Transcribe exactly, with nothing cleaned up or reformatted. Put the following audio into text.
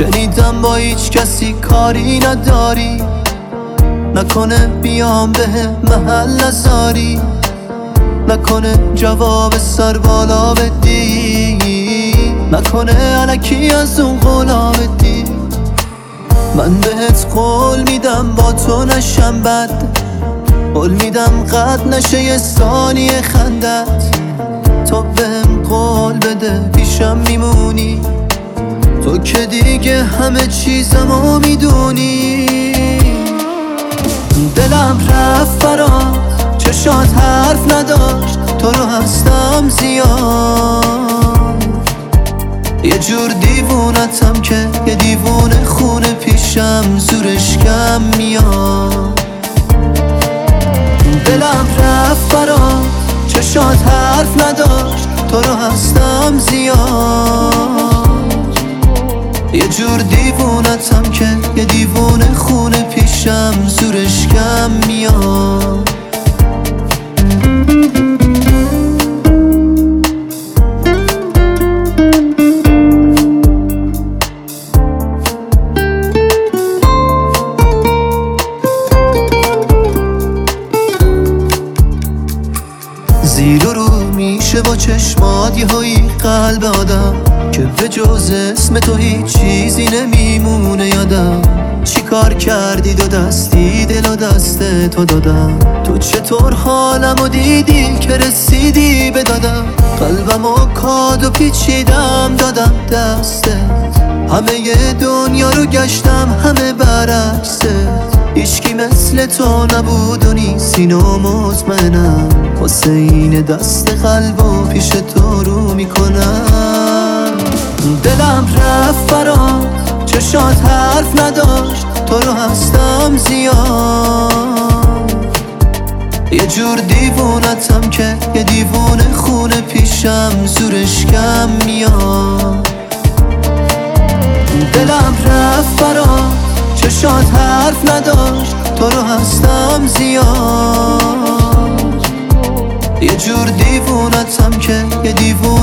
شنیدم با هیچ کسی کاری نداری، نکنه بیام به محل نزاری، نکنه جواب سر بالا بدی، نکنه الکی از اون قولا بدی. من بهت قول میدم با تو نشم بد، قول میدم قد نشه یه ثانیه خندت. تو بهم قول بده پیشم میمونی، تو که دیگه همه چیزمو میدونی. دلم رفت برات، چشات حرف نداشت، تو رو هستم زیاد. یه جور دیوونتم که یه دیوونه خونه پیشم زورش کم میاد. دلم رفت برات، چشات حرف نداشت، تو رو هستم زیاد. یه جور دیوونتم که یه دیوونه خونه پیشم زورش کم میاد. زیر و رو میشه با چشمات یه هایی قلب آدم، که به جز اسم تو هیچ چیزی نمیمونه یادم. چی کار کردی دو دستی دل و دست تو دادم، تو چطور حالمو دیدی که رسیدی به دادم. قلبمو کاد و پیچیدم دادم دستت، همه ی دنیا رو گشتم همه برعکست. هیچکی مثل تو نبود و نیست اینو مطمئنم، واسه این دست قلبو پیش تو رو میکنم. دلم رفت برات، چشات حرف نداشت، تو رو هستم زیاد. یه جور دیوونتم که یه دیوونه خونه پیشم زورش کم میاد. دلم رفت برات، چشات حرف نداشت، تو رو هستم زیاد. یه جور دیوونتم که یه دیوونه